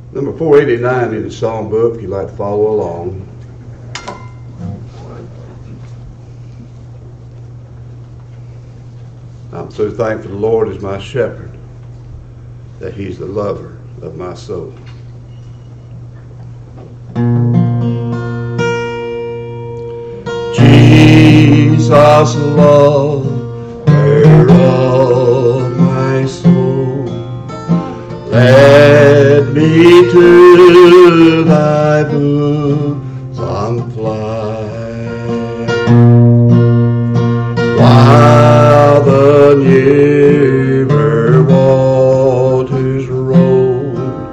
Number 489 in the song book, if you'd like to follow along. I'm so thankful the Lord is my shepherd, that he's the lover of my soul. Jesus, lover of my soul, let me to thy bosom fly, while the nearer waters roll,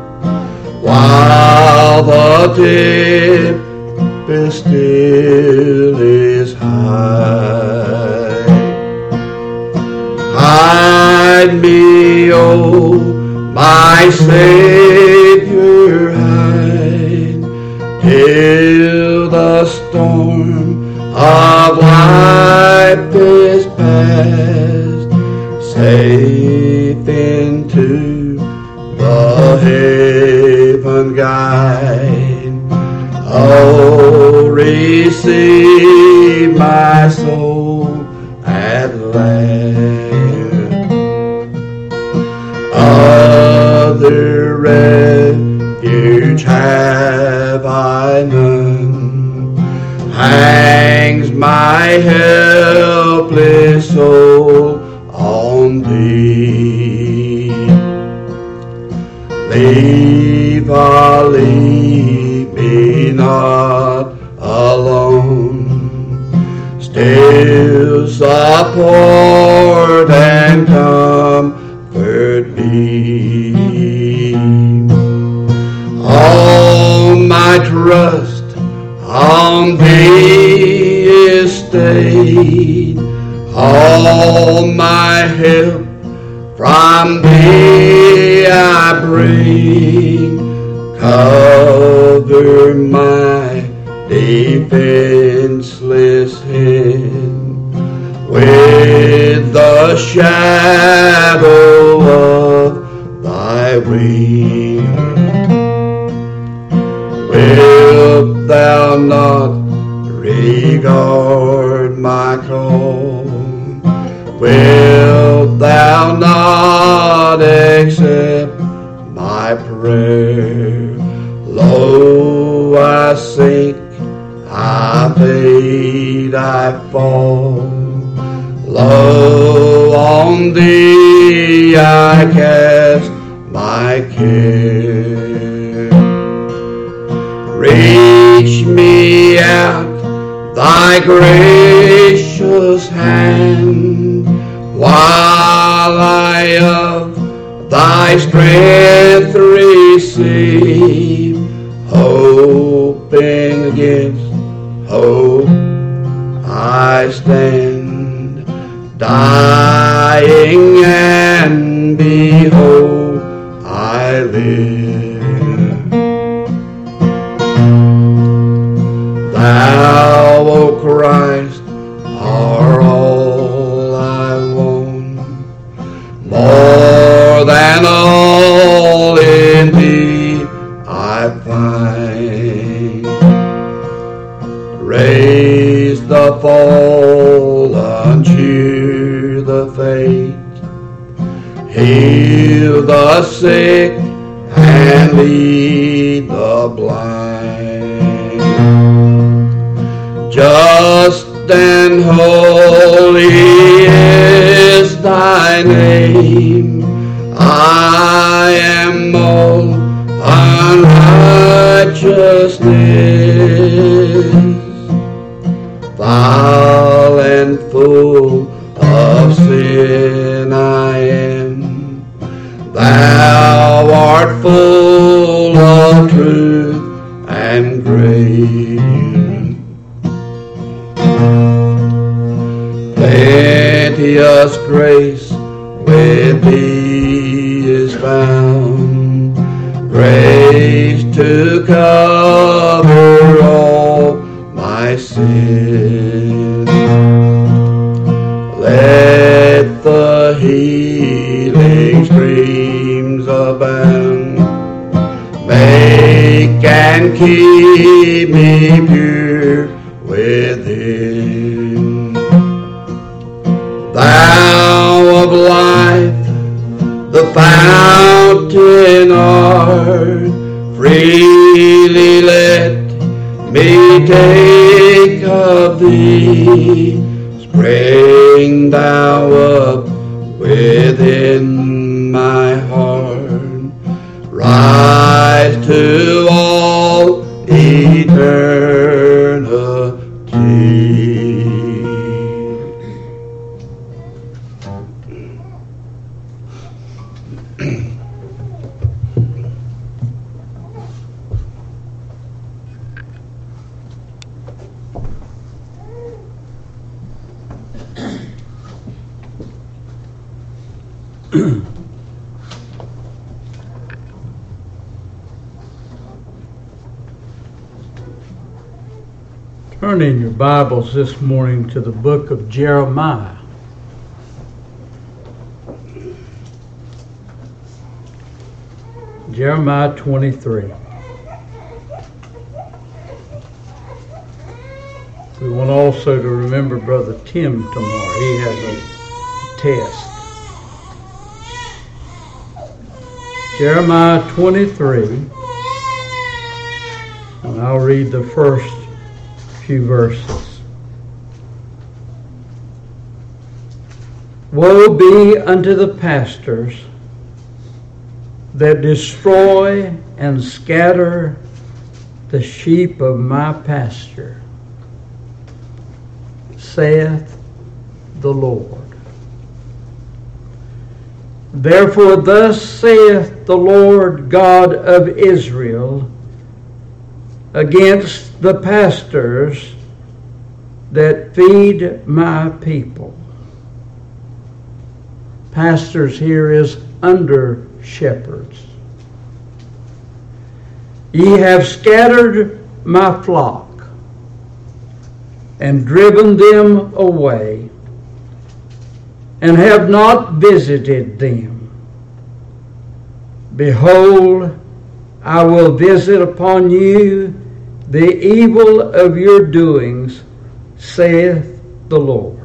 while the tempest still is high. Hide me, oh my Savior, hide, till the storm of life is past, safe into the haven guide. Oh, receive my soul at last. Other refuge have I none, hangs my helpless soul on thee. Leave me not alone, still support and comfort me. All my trust on thee is stayed, all my help from thee I bring. Cover my defenseless head with the shadow of thy wing. Wilt thou not regard my call? Wilt thou not accept my prayer? Lo, I sink, I fade, I fall. Lo, on thee I cast my care. Reach me out thy gracious hand, while I of thy strength receive, hoping against hope I stand, dying and behold I live. Thou, O Christ, are all I want, more than all in thee I find. Raise the fallen, cheer the faint, heal the sick and lead the blind. Just and holy is thy name. I am all unrighteousness, foul and full of sin I am. Thou art full of truth and grace. Plenteous grace with thee is found, grace to cover all my sin. Let the healing streams abound, may and keep me pure within. Thou of life, the fountain art, freely let me take of thee. Spring thou up within my heart, rise to all eternity. Turn in your Bibles this morning to the book of Jeremiah. Jeremiah 23. We want also to remember Brother Tim tomorrow. He has a test. Jeremiah 23, and I'll read the first few verses. Woe be unto the pastors that destroy and scatter the sheep of my pasture, saith the Lord. Therefore thus saith the Lord God of Israel against the pastors that feed my people. Pastors here is under shepherds. Ye have scattered my flock and driven them away, and have not visited them. Behold, I will visit upon you the evil of your doings, saith the Lord.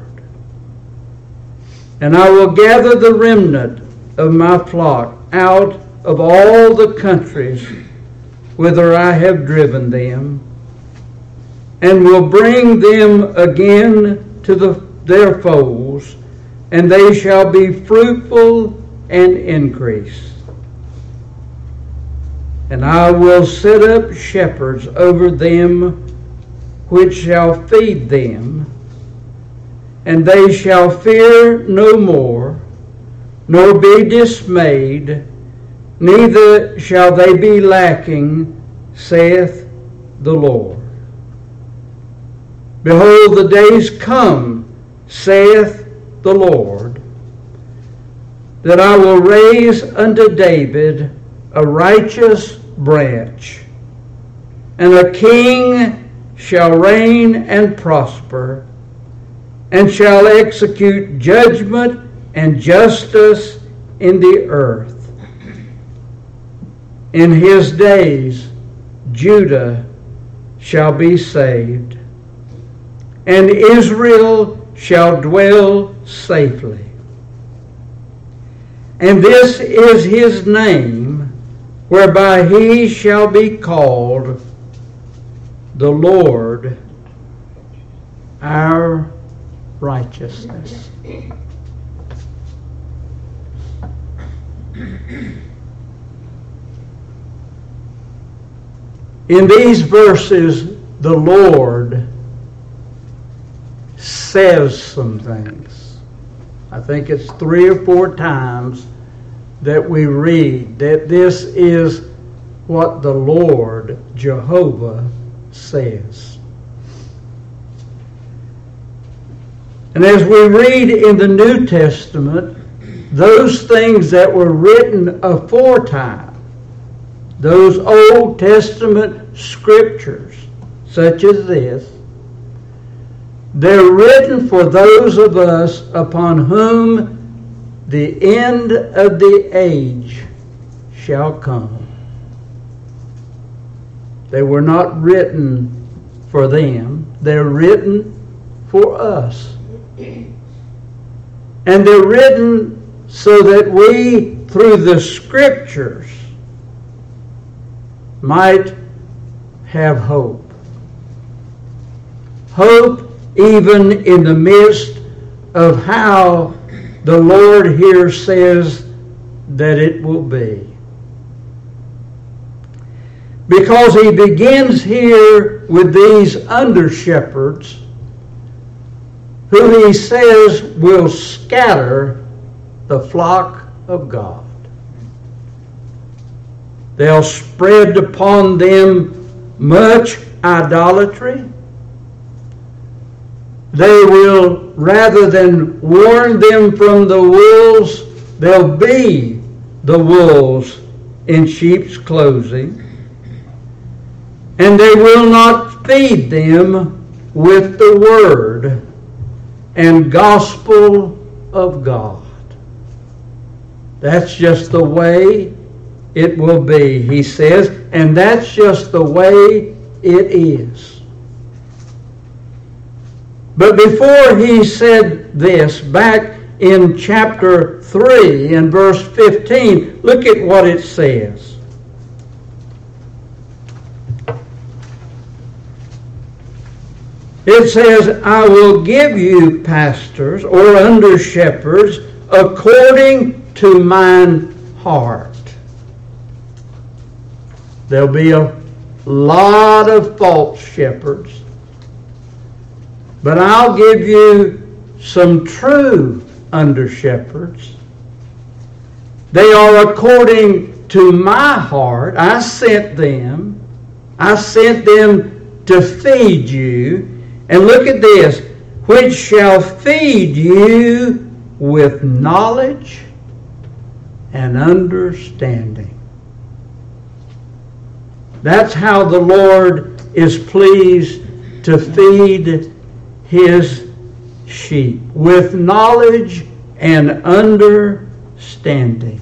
And I will gather the remnant of my flock out of all the countries whither I have driven them, and will bring them again to their folds, and they shall be fruitful and increase. And I will set up shepherds over them which shall feed them, and they shall fear no more, nor be dismayed, neither shall they be lacking, saith the Lord. Behold, the days come, saith the Lord, that I will raise unto David a righteous branch, and a king shall reign and prosper, and shall execute judgment and justice in the earth. In his days Judah shall be saved, and Israel shall dwell safely. And this is his name, whereby he shall be called the Lord our righteousness. In these verses, the Lord says some things. I think it's 3 or 4 times that we read that this is what the Lord Jehovah says. And as we read in the New Testament, those things that were written aforetime, those Old Testament scriptures, such as this, they're written for those of us upon whom the end of the age shall come. They were not written for them. They're written for us. And they're written so that we, through the Scriptures, might have hope. Hope even in the midst of how the Lord here says that it will be. Because he begins here with these under-shepherds who he says will scatter the flock of God. They'll spread upon them much idolatry. They will, rather than warn them from the wolves, they'll be the wolves in sheep's clothing. And they will not feed them with the word and gospel of God. That's just the way it will be, he says, and that's just the way it is. But before he said this, back in chapter 3 and verse 15, look at what it says. It says, I will give you pastors or under shepherds according to mine heart. There'll be a lot of false shepherds, but I'll give you some true under shepherds. They are according to my heart. I sent them to feed you. And look at this, which shall feed you with knowledge and understanding. That's how the Lord is pleased to feed his sheep, with knowledge and understanding.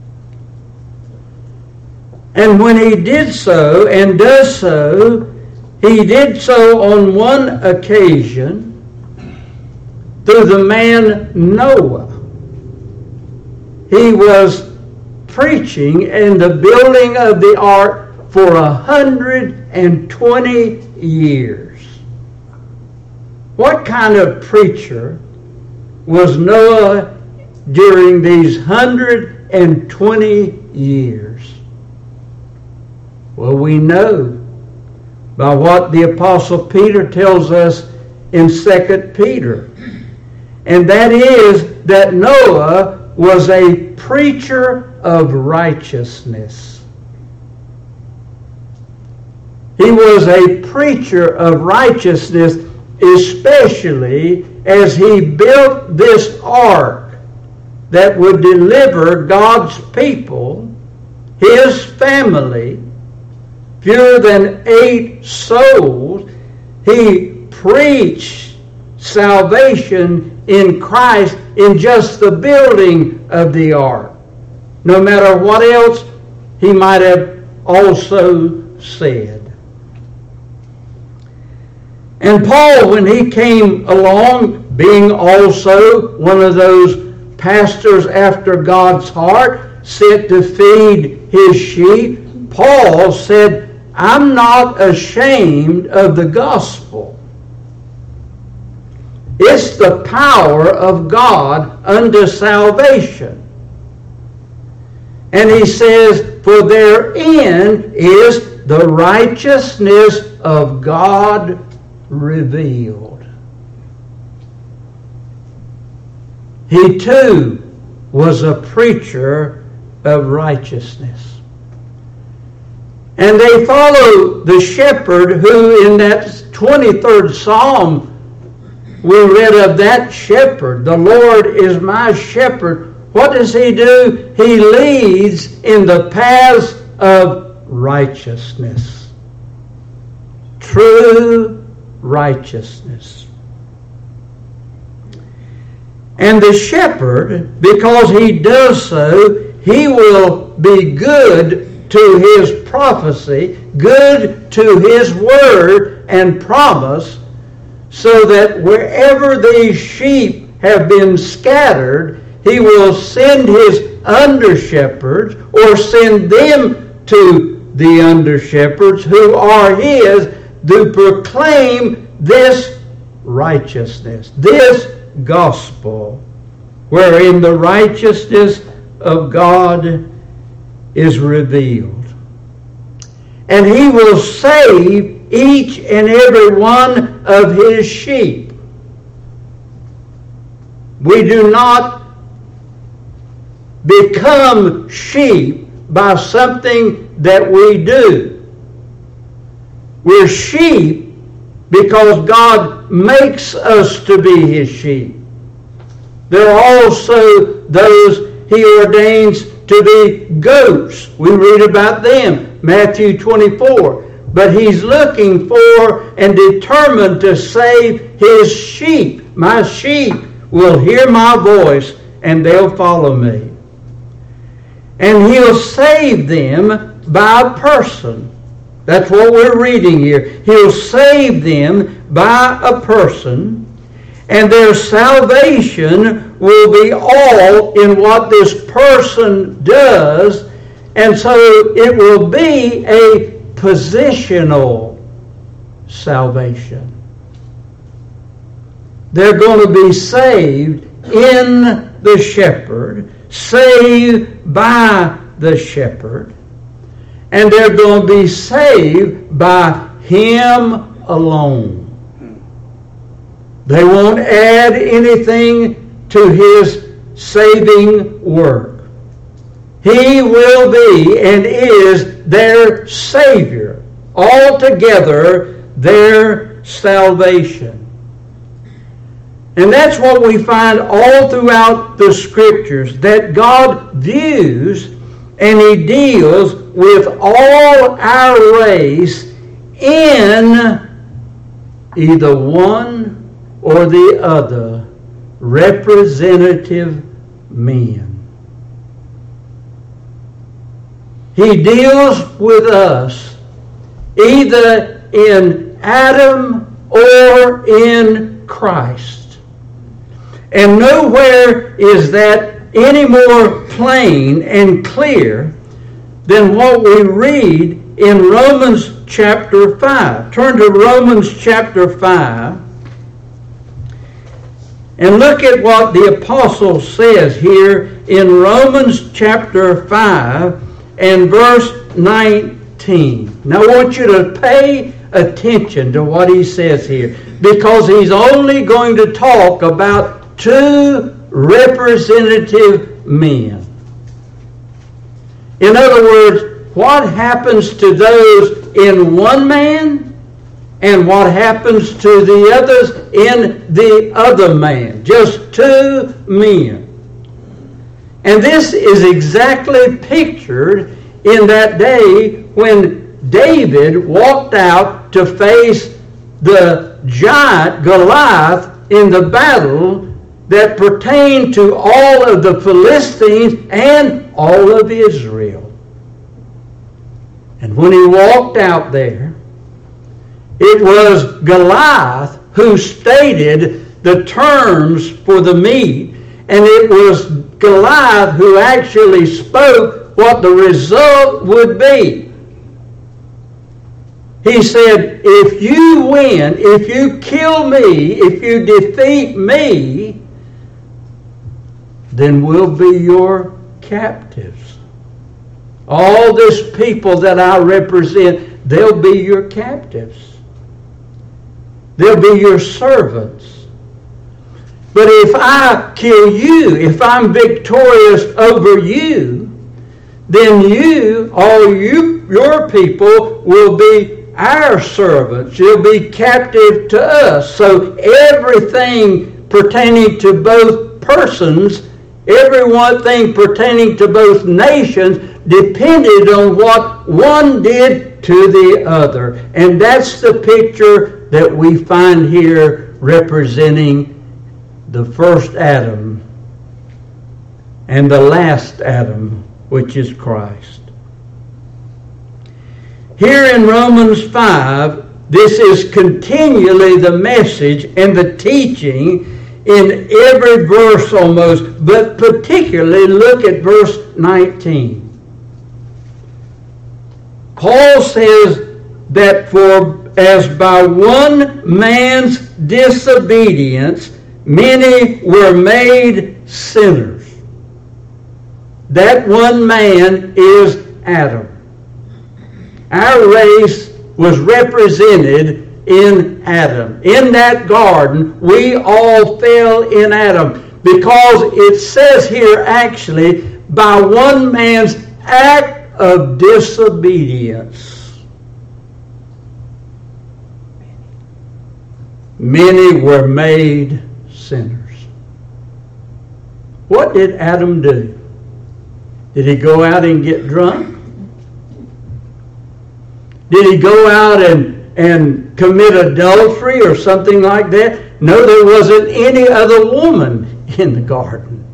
And when he did so and does so, he did so on one occasion through the man Noah. He was preaching in the building of the ark for 120 years. What kind of preacher was Noah during these 120 years? Well, we know by what the Apostle Peter tells us in 2 Peter. And that is that Noah was a preacher of righteousness. He was a preacher of righteousness, especially as he built this ark that would deliver God's people, his family, fewer than 8 souls. He preached salvation in Christ in just the building of the ark, no matter what else he might have also said. And Paul, when he came along, being also one of those pastors after God's heart, sent to feed his sheep, Paul said, I'm not ashamed of the gospel. It's the power of God unto salvation. And he says, for therein is the righteousness of God revealed. He too was a preacher of righteousness. And they follow the shepherd who, in that 23rd Psalm, we read of that shepherd. The Lord is my shepherd. What does he do? He leads in the paths of righteousness. True righteousness. And the shepherd, because he does so, he will be good to his prophecy, good to his word and promise, so that wherever these sheep have been scattered, he will send his under-shepherds, or send them to the under-shepherds who are his, to proclaim this righteousness, this gospel, wherein the righteousness of God is revealed. And he will save each and every one of his sheep. We do not become sheep by something that we do. We're sheep because God makes us to be his sheep. There are also those he ordains to be goats. We read about them, Matthew 24. But he's looking for and determined to save his sheep. My sheep will hear my voice and they'll follow me. And he'll save them by a person. That's what we're reading here. He'll save them by a person, and their salvation will be all in what this person does, and so it will be a positional salvation. They're going to be saved in the shepherd, saved by the shepherd, and they're going to be saved by him alone. They won't add anything to his saving work. He will be and is their Savior, altogether their salvation. And that's what we find all throughout the Scriptures, that God views and he deals with all our race in either one or the other representative men. He deals with us either in Adam or in Christ. And nowhere is that any more plain and clear than what we read in Romans chapter 5. Turn to Romans chapter 5 and look at what the apostle says here in Romans chapter 5 and verse 19. Now I want you to pay attention to what he says here, because he's only going to talk about two representative men. In other words, what happens to those in one man and what happens to the others in the other man. Just two men. And this is exactly pictured in that day when David walked out to face the giant Goliath in the battle that pertained to all of the Philistines and all of Israel. And when he walked out there, it was Goliath who stated the terms for the meet, and it was Goliath who actually spoke what the result would be. He said, if you win, if you kill me, if you defeat me, then we'll be your captives. All this people that I represent, they'll be your captives. They'll be your servants. But if I kill you, if I'm victorious over you, then you, all you, your people, will be our servants. You'll be captive to us. So everything pertaining to both persons, everything pertaining to both nations, depended on what one did to the other. And that's the picture that we find here representing the first Adam and the last Adam, which is Christ. Here in Romans 5, this is continually the message and the teaching in every verse almost, but particularly look at verse 19. Paul says that for as by one man's disobedience many were made sinners. That one man is Adam. Our race was represented in Adam. In that garden, we all fell in Adam, because it says here actually, by one man's act of disobedience, many were made sinners. What did Adam do? Did he go out and get drunk? Did he go out and commit adultery or something like that? No, there wasn't any other woman in the garden.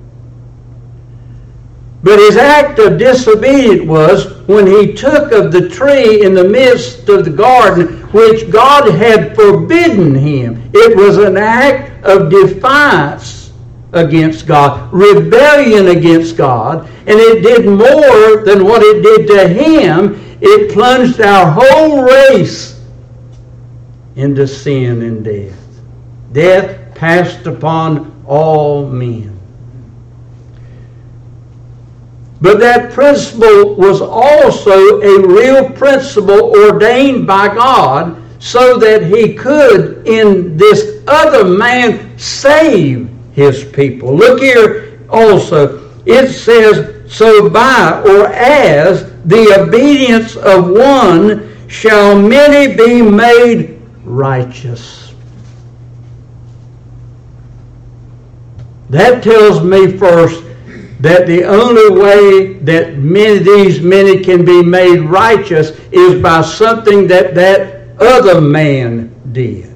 But his act of disobedience was when he took of the tree in the midst of the garden, which God had forbidden him. It was an act of defiance against God, rebellion against God, and it did more than what it did to him. It plunged our whole race into sin and death. Death passed upon all men. But that principle was also a real principle ordained by God so that he could, in this other man, save his people. Look here also. It says, so by or as the obedience of one shall many be made righteous. That tells me first that the only way that these many can be made righteous is by something that other man did.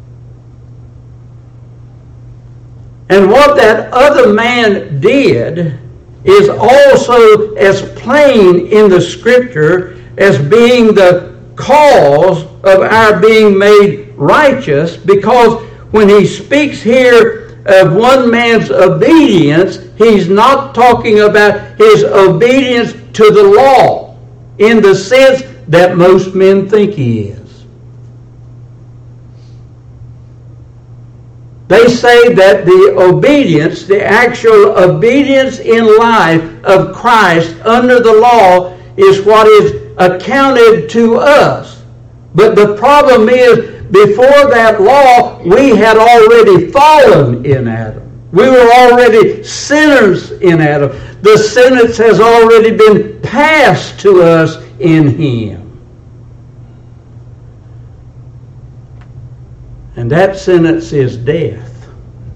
And what that other man did is also as plain in the Scripture as being the cause of our being made righteous, because when he speaks here of one man's obedience, he's not talking about his obedience to the law in the sense that most men think he is. They say that the obedience, the actual obedience in life of Christ under the law is what is accounted to us. But the problem is, before that law, we had already fallen in Adam. We were already sinners in Adam. The sentence has already been passed to us in him. And that sentence is death.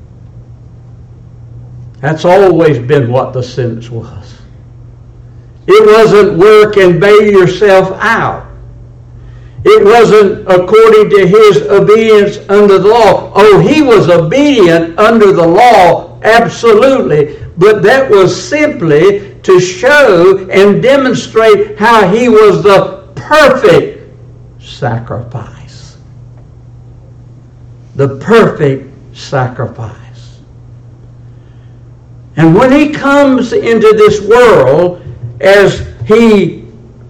That's always been what the sentence was. It wasn't work and bail yourself out. It wasn't according to his obedience under the law. Oh, he was obedient under the law, absolutely. But that was simply to show and demonstrate how he was the perfect sacrifice. The perfect sacrifice. And when he comes into this world, as he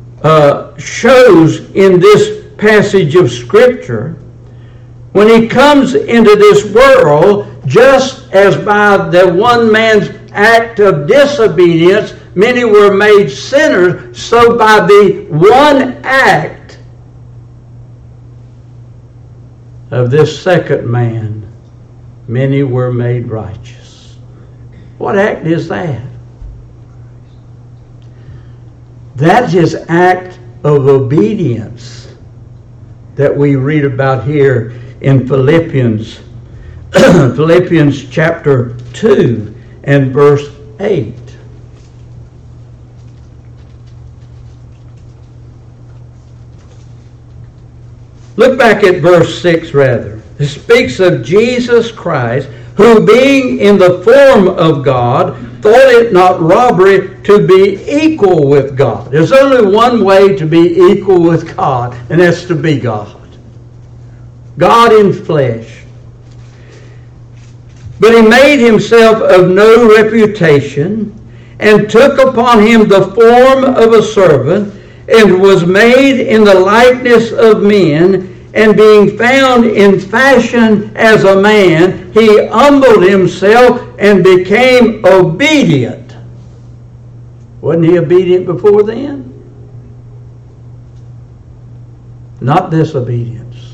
shows in this passage of Scripture, when he comes into this world, just as by the one man's act of disobedience many were made sinners, so by the one act of this second man many were made righteous. What act is that? That's his act of obedience that we read about here in Philippians chapter 2 and verse 8. Look back at verse 6 rather. It speaks of Jesus Christ, who being in the form of God, thought it not robbery to be equal with God. There's only one way to be equal with God, and that's to be God. God in flesh. But he made himself of no reputation, and took upon him the form of a servant, and was made in the likeness of men, and being found in fashion as a man, he humbled himself and became obedient. Wasn't he obedient before then? Not disobedience.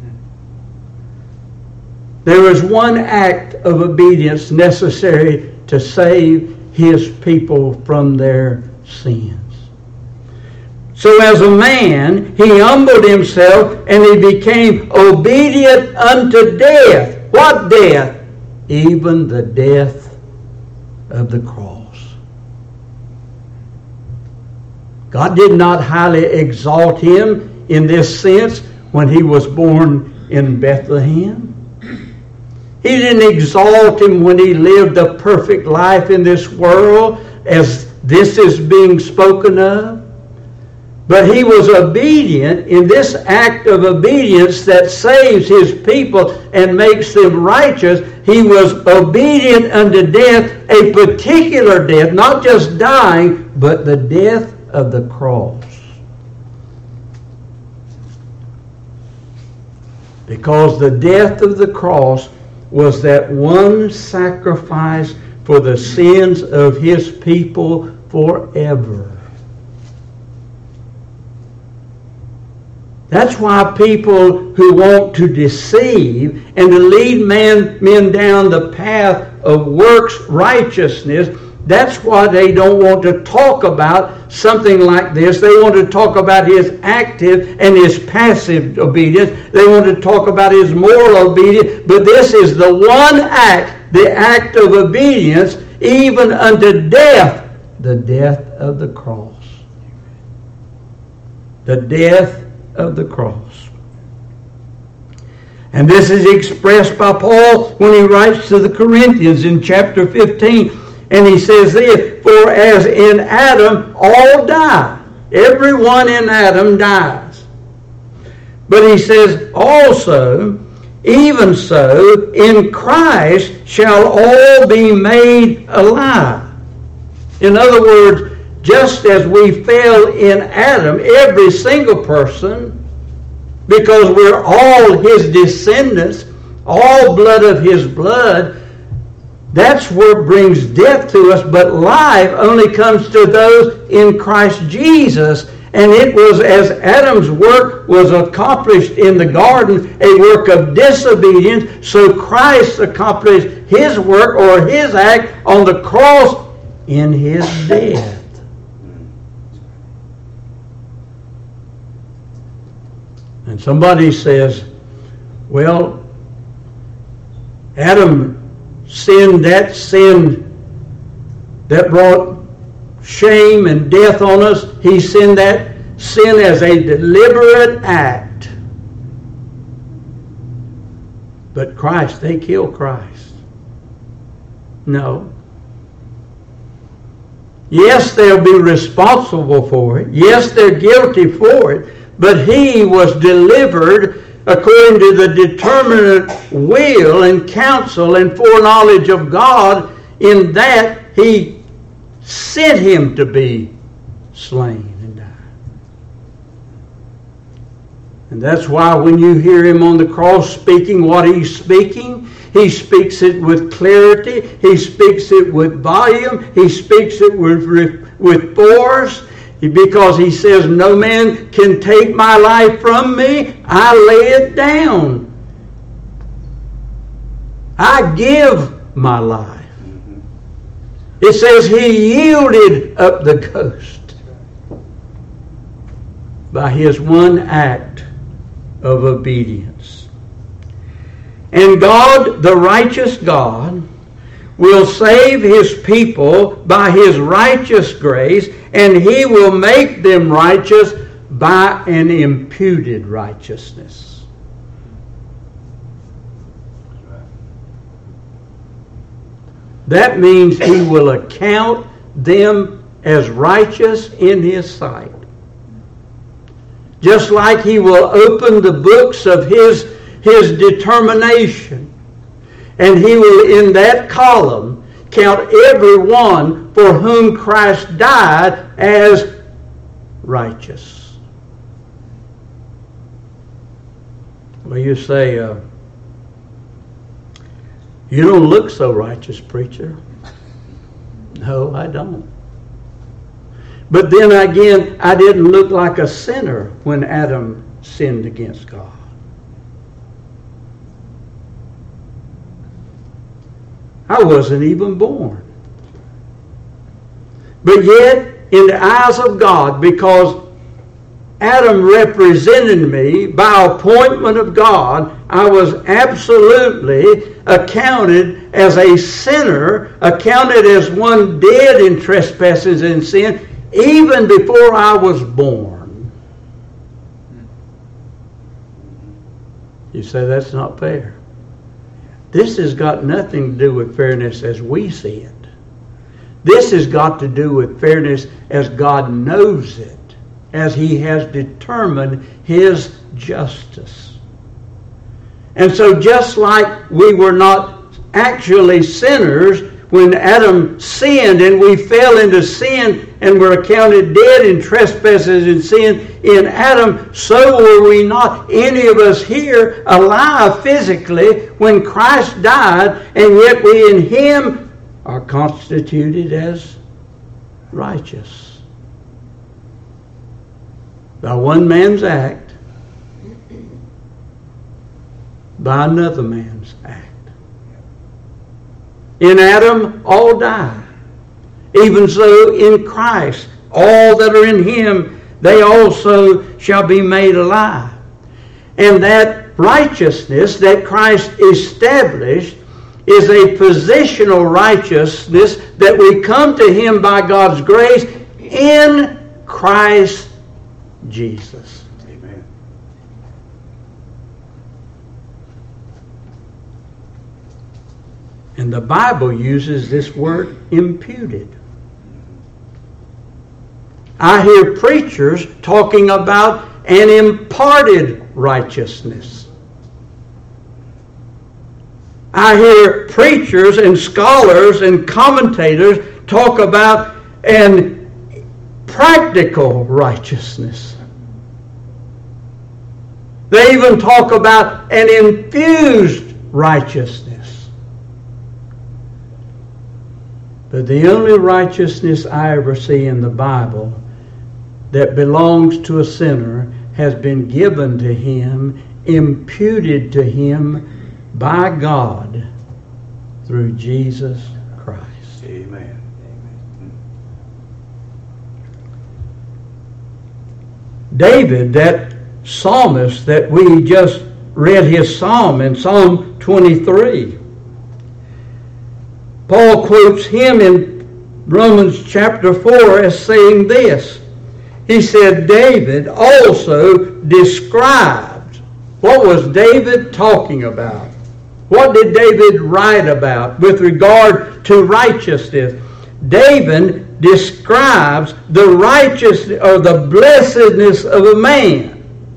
There is one act of obedience necessary to save his people from their sins. So as a man, he humbled himself and he became obedient unto death. What death? Even the death of the cross. God did not highly exalt him in this sense when he was born in Bethlehem. He didn't exalt him when he lived a perfect life in this world as this is being spoken of. But he was obedient in this act of obedience that saves his people and makes them righteous. He was obedient unto death, a particular death, not just dying, but the death of the cross. Because the death of the cross was that one sacrifice for the sins of his people forever. That's why people who want to deceive and to lead men down the path of works righteousness, that's why they don't want to talk about something like this. They want to talk about his active and his passive obedience. They want to talk about his moral obedience. But this is the one act, the act of obedience, even unto death, the death of the cross. The death of the cross. And this is expressed by Paul when he writes to the Corinthians in chapter 15. And he says this, for as in Adam all die. Everyone in Adam dies. But he says also, even so, in Christ shall all be made alive. In other words, just as we fell in Adam, every single person, because we're all his descendants, all blood of his blood, that's what brings death to us. But life only comes to those in Christ Jesus. And it was as Adam's work was accomplished in the garden, a work of disobedience, so Christ accomplished his work or his act on the cross in his death. And somebody says, well, Adam sinned that sin that brought shame and death on us. He sinned that sin as a deliberate act. But Christ, they killed Christ. No. Yes, they'll be responsible for it. Yes, they're guilty for it. But he was delivered according to the determinate will and counsel and foreknowledge of God, in that he sent him to be slain and die. And that's why when you hear him on the cross speaking what he's speaking, he speaks it with clarity, he speaks it with volume, he speaks it with force. Because he says, no man can take my life from me. I lay it down. I give my life. It says he yielded up the ghost by his one act of obedience. And God, the righteous God, will save his people by his righteous grace, and he will make them righteous by an imputed righteousness. That means he will account them as righteous in his sight. Just like he will open the books of his determination. And he will, in that column, count everyone for whom Christ died as righteous. Well, you say, you don't look so righteous, preacher. No, I don't. But then again, I didn't look like a sinner when Adam sinned against God. I wasn't even born. But yet, in the eyes of God, because Adam represented me by appointment of God, I was absolutely accounted as a sinner, accounted as one dead in trespasses and sin, even before I was born. You say that's not fair. This has got nothing to do with fairness as we see it. This has got to do with fairness as God knows it, as He has determined His justice. And so just like we were not actually sinners when Adam sinned and we fell into sin and were accounted dead in trespasses and sin in Adam, so were we not, any of us here, alive physically when Christ died, and yet we in Him are constituted as righteous. By one man's act, by another man's act. In Adam, all die. Even so, in Christ, all that are in Him, they also shall be made alive. And that righteousness that Christ established is a positional righteousness that we come to Him by God's grace in Christ Jesus. Amen. And the Bible uses this word imputed. I hear preachers talking about an imparted righteousness. I hear preachers and scholars and commentators talk about an practical righteousness. They even talk about an infused righteousness. But the only righteousness I ever see in the Bible that belongs to a sinner has been given to him, imputed to him by God through Jesus Christ. Amen. David, that psalmist that we just read his psalm in Psalm 23, Paul quotes him in Romans chapter 4 as saying this. He said, David also described. What was David talking about? What did David write about with regard to righteousness? David describes the righteousness or the blessedness of a man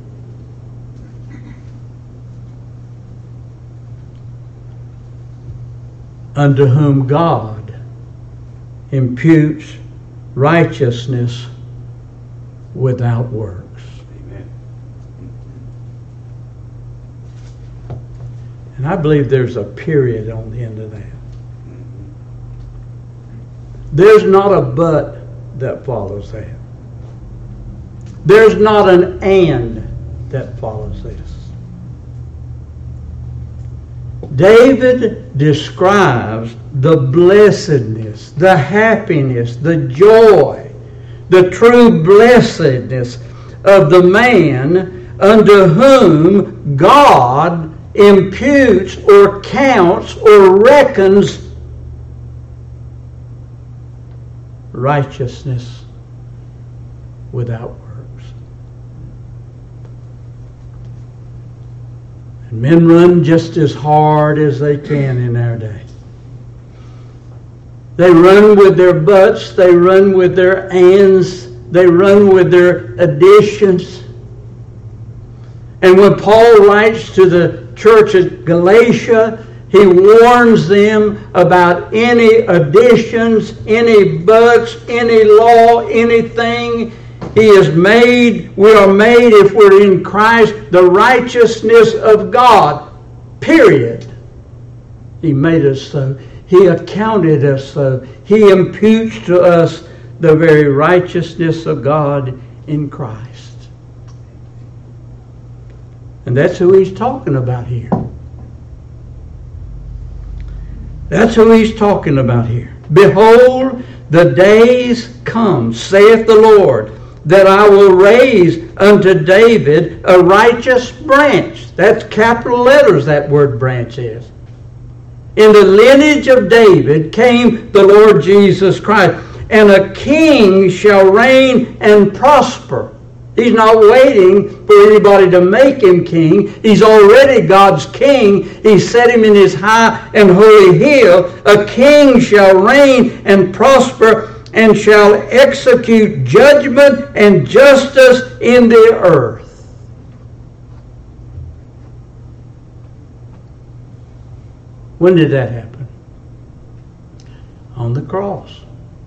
unto whom God imputes righteousness without works. Amen. And I believe there's a period on the end of that. There's not a but that follows that. There's not an and that follows this. David describes the blessedness, the happiness, the joy, the true blessedness of the man unto whom God imputes or counts or reckons righteousness without works. And men run just as hard as they can in our day. They run with their buts, they run with their ands, they run with their additions. And when Paul writes to the church at Galatia, he warns them about any additions, any buts, any law, anything. We are made, if we're in Christ, the righteousness of God. Period. He made us so. He accounted us so. He imputes to us the very righteousness of God in Christ. And that's who he's talking about here. That's who he's talking about here. Behold, the days come, saith the Lord, that I will raise unto David a righteous branch. That's capital letters, that word branch is. In the lineage of David came the Lord Jesus Christ. And a king shall reign and prosper. He's not waiting for anybody to make him king. He's already God's king. He set him in his high and holy hill. A king shall reign and prosper and shall execute judgment and justice in the earth. When did that happen? On the cross.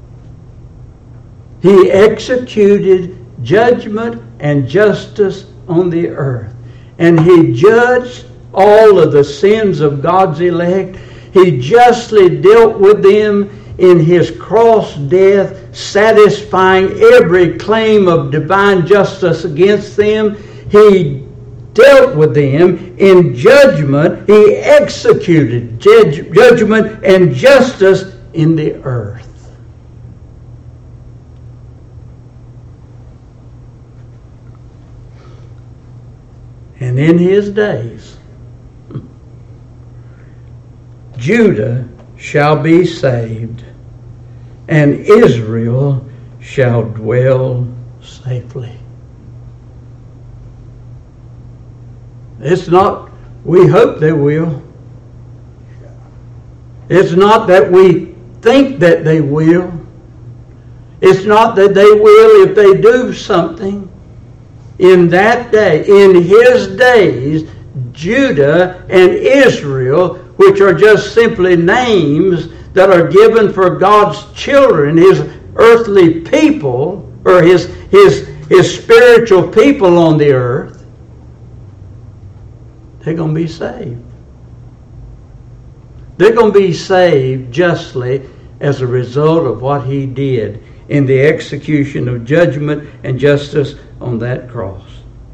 He executed judgment and justice on the earth. And he judged all of the sins of God's elect. He justly dealt with them in his cross death, satisfying every claim of divine justice against them. He dealt with them in judgment. He executed judgment and justice in the earth. And in his days, Judah shall be saved, and Israel shall dwell safely. It's not, we hope they will. It's not that we think that they will. It's not that they will if they do something. In that day, in his days, Judah and Israel, which are just simply names that are given for God's children, his earthly people, or his spiritual people on the earth, they're going to be saved. They're going to be saved justly as a result of what he did in the execution of judgment and justice on that cross.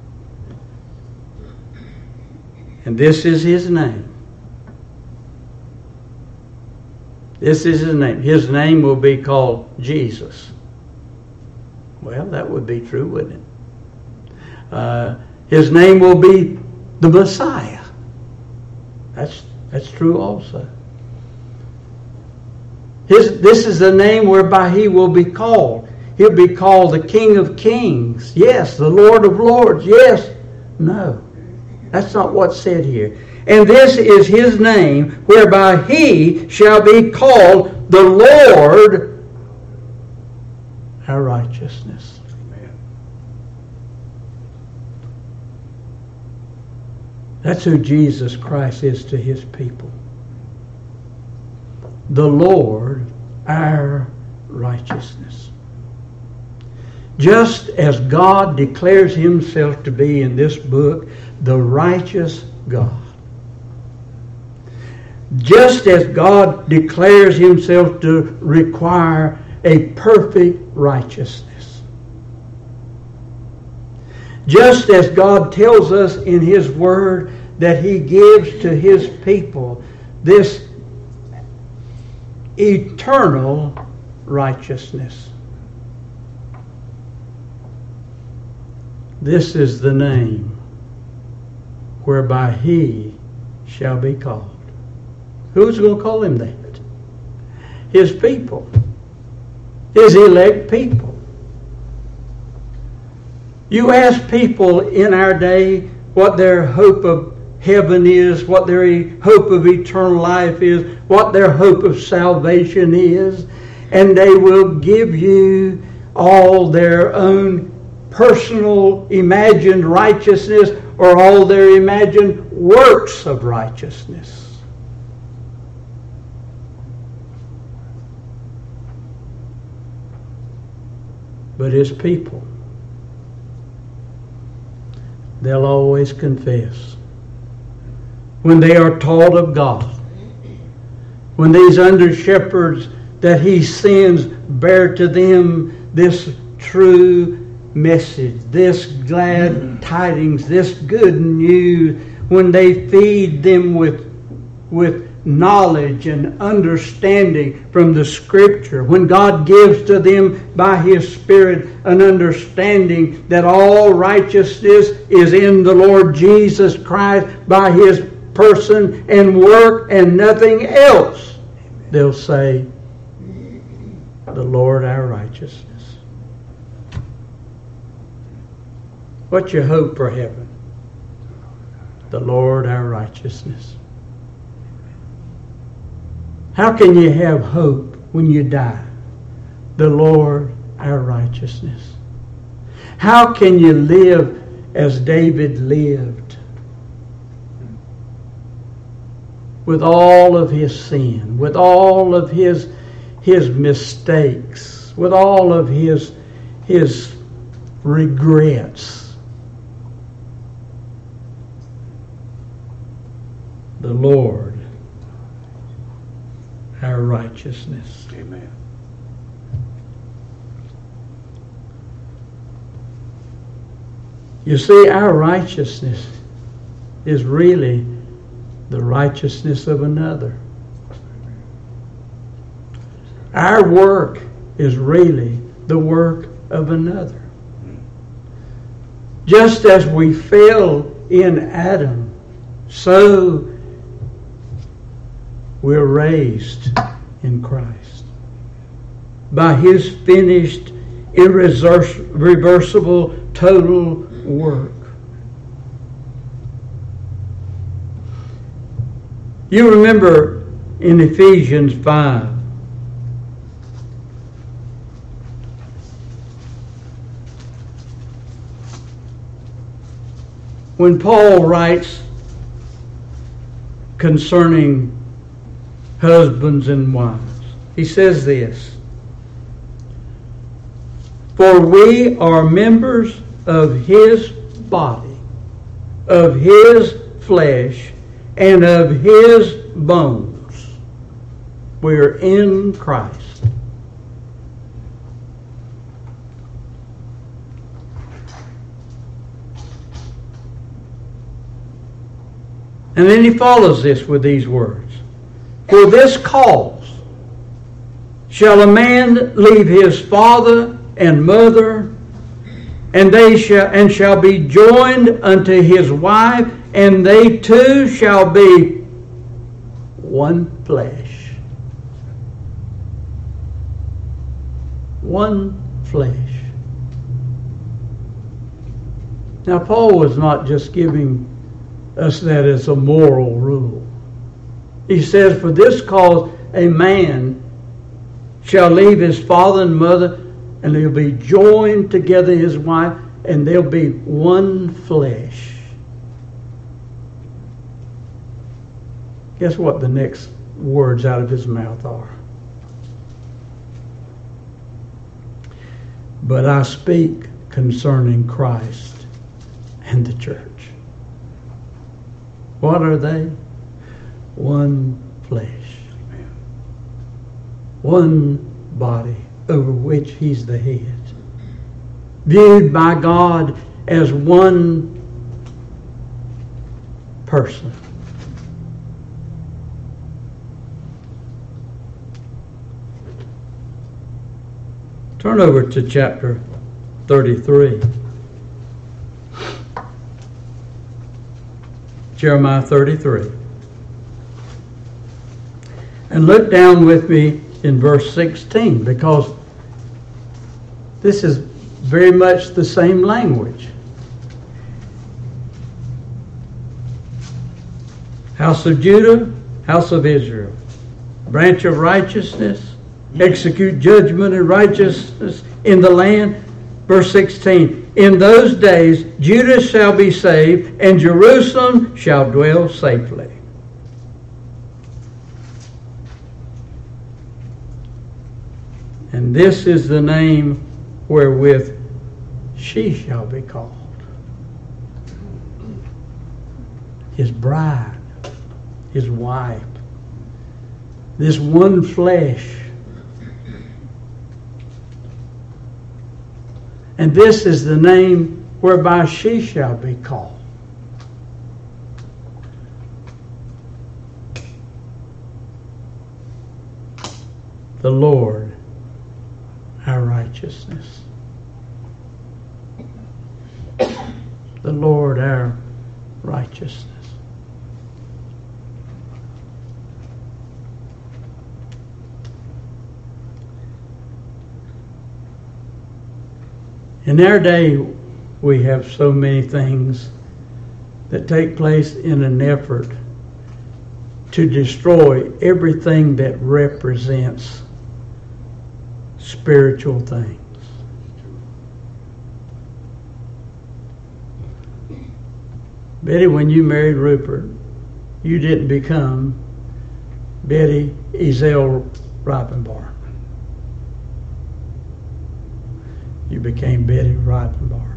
And this is his name. This is his name. His name will be called Jesus. Well, that would be true, wouldn't it? His name will be the Messiah. That's true also. This is the name whereby he will be called. He'll be called the King of Kings. Yes, the Lord of Lords. Yes. No. That's not what's said here. And this is his name whereby he shall be called the Lord, our righteousness. Amen. That's who Jesus Christ is to his people. The Lord, our righteousness. Just as God declares himself to be in this book, the righteous God. Just as God declares himself to require a perfect righteousness. Just as God tells us in his word that he gives to his people this eternal righteousness. This is the name whereby he shall be called. Who's going to call him that? His people. His elect people. You ask people in our day what their hope of heaven is, what their hope of eternal life is, what their hope of salvation is, and they will give you all their own personal imagined righteousness or all their imagined works of righteousness. But His people, they'll always confess. When they are taught of God, when these under-shepherds that He sends bear to them this true message, this glad tidings, this good news, when they feed them with knowledge and understanding from the Scripture, when God gives to them by His Spirit an understanding that all righteousness is in the Lord Jesus Christ by His person and work and nothing else, they'll say, the Lord our righteousness. What's your hope for heaven? The Lord our righteousness. How can you have hope when you die? The Lord our righteousness. How can you live as David lived? With all of his sin, with all of his mistakes, with all of his regrets. The Lord, our righteousness. Amen. You see, our righteousness is really the righteousness of another. Our work is really the work of another. Just as we fell in Adam, so we're raised in Christ. By His finished, irreversible, total work. You remember in Ephesians 5, when Paul writes concerning husbands and wives, he says this, "For we are members of His body, of His flesh, and of His bones." We're in Christ. And then he follows this with these words. "For this cause shall a man leave his father and mother, and shall be joined unto his wife, and they two shall be one flesh." One flesh. Now, Paul was not just giving us that as a moral rule. He says, "For this cause a man shall leave his father and mother, and they'll be joined together, his wife, and they'll be one flesh." Guess what the next words out of his mouth are? "But I speak concerning Christ and the church." What are they? One flesh. One body over which He's the head. Viewed by God as one person. Turn over to chapter 33. Jeremiah 33. And look down with me in verse 16, because this is very much the same language. House of Judah, house of Israel. Branch of righteousness, execute judgment and righteousness in the land. Verse 16, in those days Judah shall be saved, and Jerusalem shall dwell safely. And this is the name wherewith she shall be called, his bride, his wife, this one flesh. And this is the name whereby she shall be called. The Lord, our righteousness. The Lord, our righteousness. In our day, we have so many things that take place in an effort to destroy everything that represents spiritual things. Betty, when you married Rupert, you didn't become Betty Ezell Reichenbach. You became Betty Reichenbach.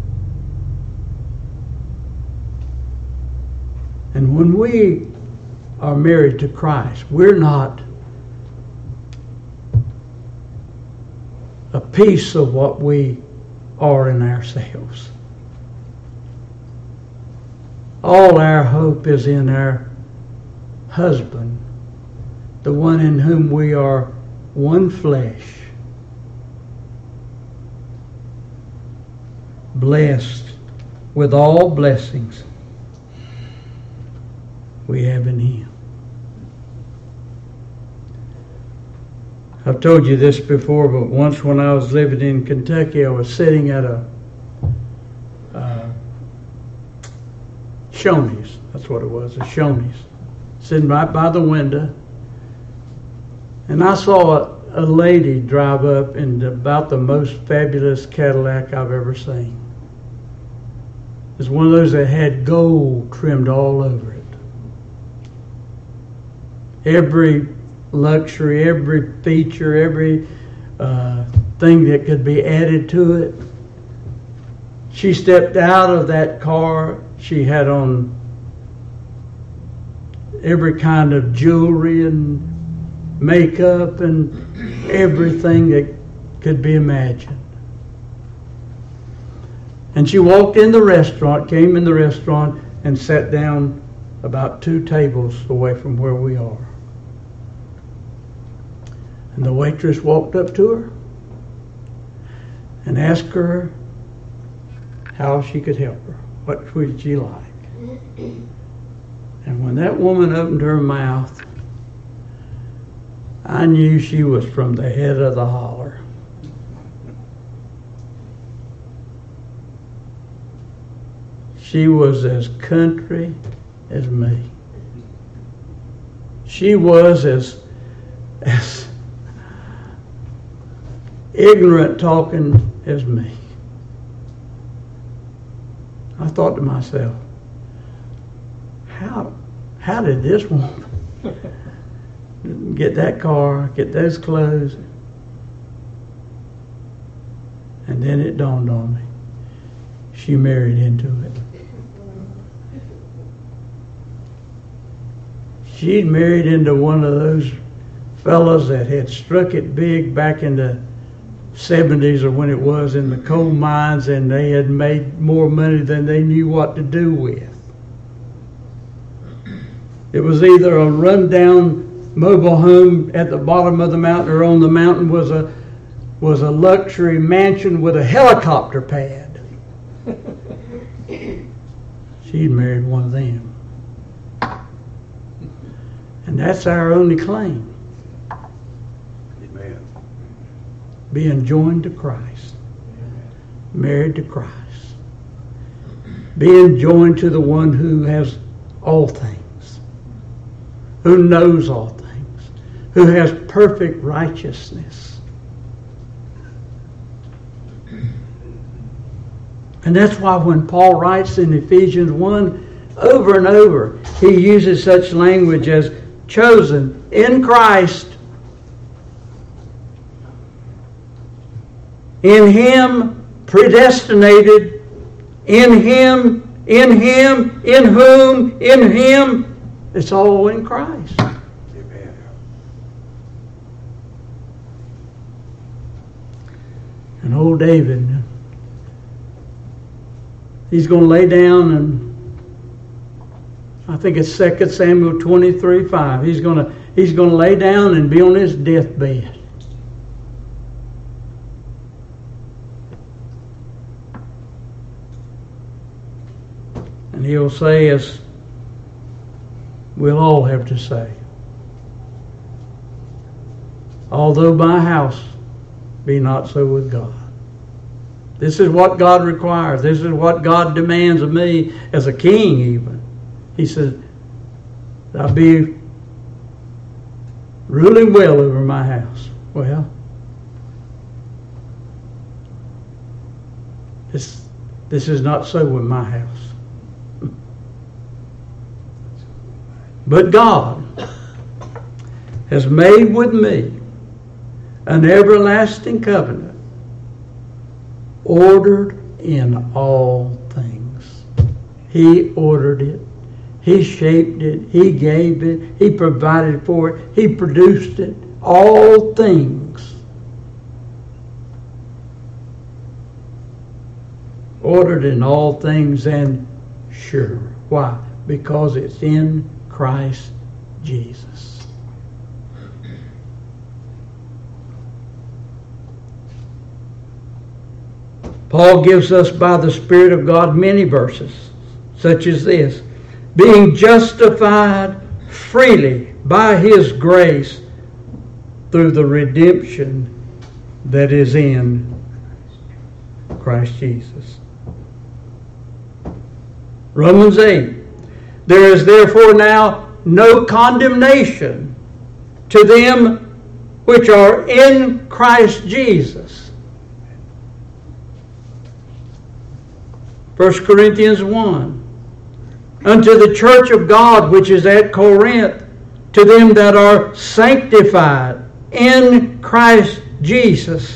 And when we are married to Christ, we're not a piece of what we are in ourselves. All our hope is in our husband, the one in whom we are one flesh, blessed with all blessings we have in Him. I've told you this before, but once when I was living in Kentucky, I was sitting at a Shoney's. That's what it was, a Shoney's. Sitting right by the window. And I saw a lady drive up in about the most fabulous Cadillac I've ever seen. It's one of those that had gold trimmed all over it. Every luxury, every feature, every thing that could be added to it. She stepped out of that car. She had on every kind of jewelry and makeup and everything that could be imagined. And she walked in the restaurant, came in the restaurant, and sat down about 2 tables away from where we are. And the waitress walked up to her and asked her how she could help her. What would she like? And when that woman opened her mouth, I knew she was from the head of the holler. She was as country as me. She was as ignorant talking as me. I thought to myself, how did this woman get that car, get those clothes? And then it dawned on me. She married into it. She'd married into one of those fellas that had struck it big back in the 70s or when it was in the coal mines, and they had made more money than they knew what to do with. It was either a rundown mobile home at the bottom of the mountain, or on the mountain was a luxury mansion with a helicopter pad. She'd married one of them. And that's our only claim. Amen. Being joined to Christ. Married to Christ. Being joined to the one who has all things. who knows all things, who has perfect righteousness. And that's why when Paul writes in Ephesians 1, over and over, he uses such language as chosen in Christ, in Him predestinated, in Him, in whom, in Him. It's all in Christ. Amen. And old David, he's going to lay down, and I think it's 2 Samuel 23:5. He's going to lay down and be on his deathbed. And he'll say, as we'll all have to say, although my house be not so with God. This is what God requires. This is what God demands of me as a king even. He says, I'll be ruling well over my house. Well, this is not so with my house. But God has made with me an everlasting covenant, ordered in all things. He ordered it. He shaped it. He gave it. He provided for it. He produced it. All things. Ordered in all things and sure. Why? Because it's in Christ Jesus. Paul gives us by the Spirit of God many verses, such as this: being justified freely by His grace through the redemption that is in Christ Jesus. Romans 8. There is therefore now no condemnation to them which are in Christ Jesus. 1 Corinthians 1. Unto the church of God which is at Corinth, to them that are sanctified in Christ Jesus.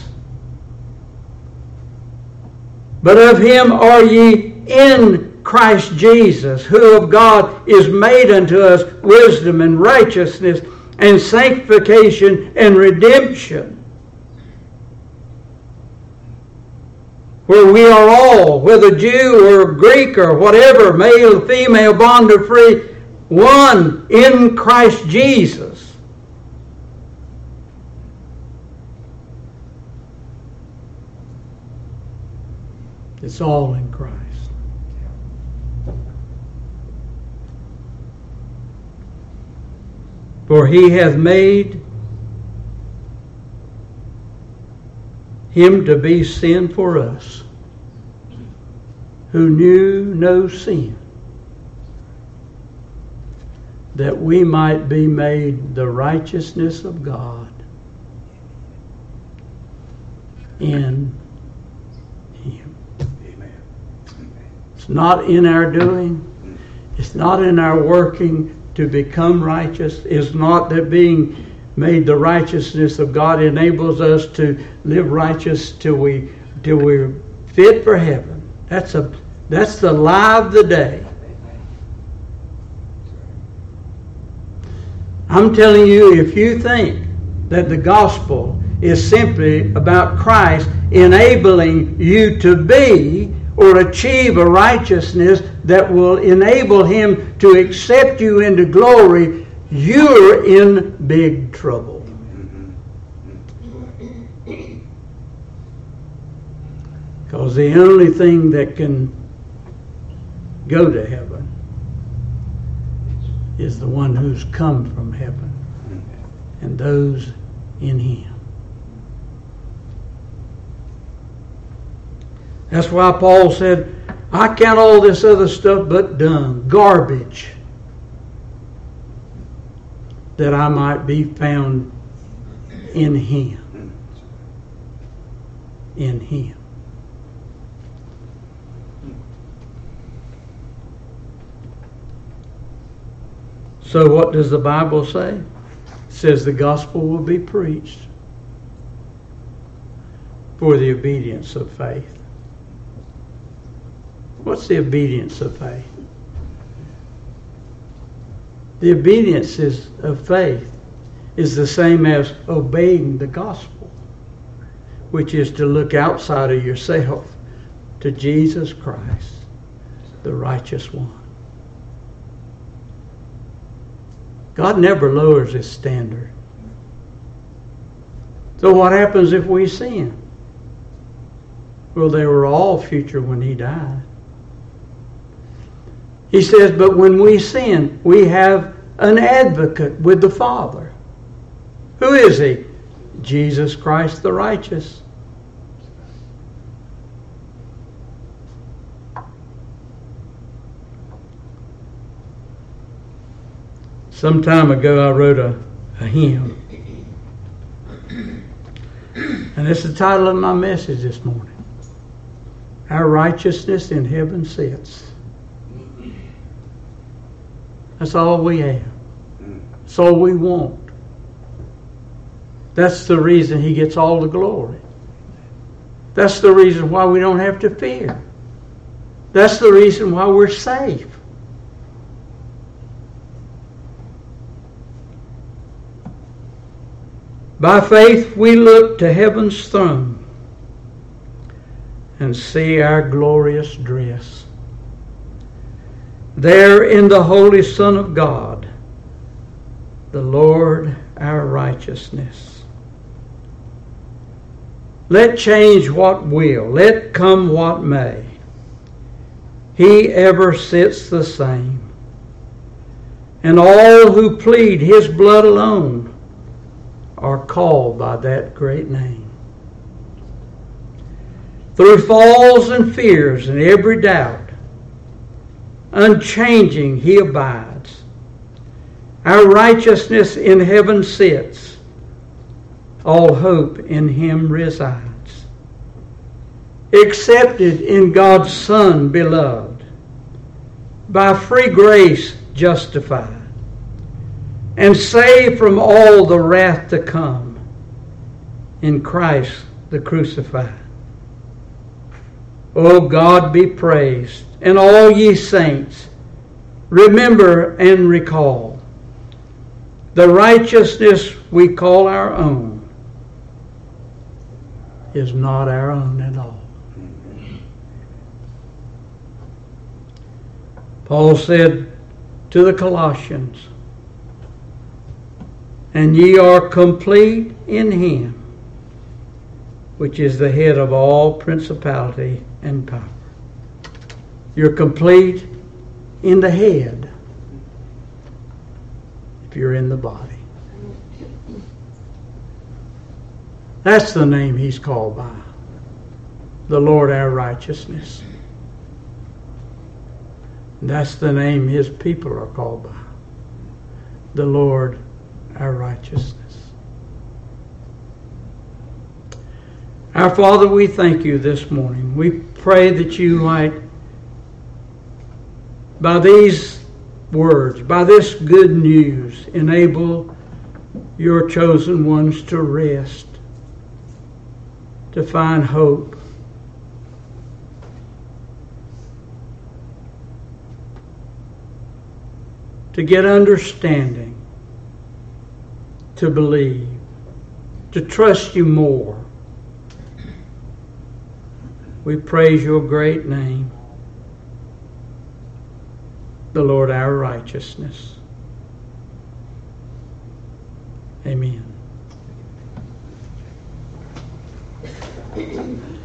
But of Him are ye in Christ Jesus, who of God is made unto us wisdom and righteousness and sanctification and redemption. Where we are all, whether Jew or Greek or whatever, male, female, bond or free, one in Christ Jesus. It's all in Christ. For He hath made Him to be sin for us, who knew no sin, that we might be made the righteousness of God in Him. Amen. It's not in our doing. It's not in our working to become righteous. It's not that being made the righteousness of God enables us to live righteous till we're fit for heaven. That's the lie of the day. I'm telling you, if you think that the gospel is simply about Christ enabling you to be or achieve a righteousness that will enable Him to accept you into glory, you're in big trouble. Because the only thing that can go to heaven is the one who's come from heaven, and those in Him. That's why Paul said, I count all this other stuff but dung, garbage. that I might be found in Him. In Him. So what does the Bible say? It says the gospel will be preached for the obedience of faith. What's the obedience of faith? The obedience of faith is the same as obeying the gospel, which is to look outside of yourself to Jesus Christ, the righteous one. God never lowers His standard. So what happens if we sin? Well, they were all future when He died. He says, but when we sin, we have an advocate with the Father. Who is He? Jesus Christ the righteous. Some time ago I wrote a hymn. And it's the title of my message this morning. Our righteousness in heaven sits. That's all we have. That's all we want. That's the reason He gets all the glory. That's the reason why we don't have to fear. That's the reason why we're safe. By faith we look to heaven's throne and see our glorious dress. There in the Holy Son of God, the Lord our righteousness. Let change what will, let come what may, He ever sits the same. And all who plead His blood alone are called by that great name. Through falls and fears and every doubt, unchanging He abides. Our righteousness in heaven sits. All hope in Him resides. Accepted in God's Son beloved, by free grace justified, and saved from all the wrath to come in Christ the crucified. O God be praised, and all ye saints, remember and recall the righteousness we call our own is not our own at all. Paul said to the Colossians, and ye are complete in Him, which is the head of all principality and power. You're complete in the head if you're in the body. That's the name He's called by. The Lord our righteousness. And that's the name His people are called by. The Lord our righteousness. Our Father, we thank You this morning. We pray that You might, by these words, by this good news, enable Your chosen ones to rest, to find hope, to get understanding, to believe, to trust You more. We praise Your great name, the Lord our righteousness. Amen.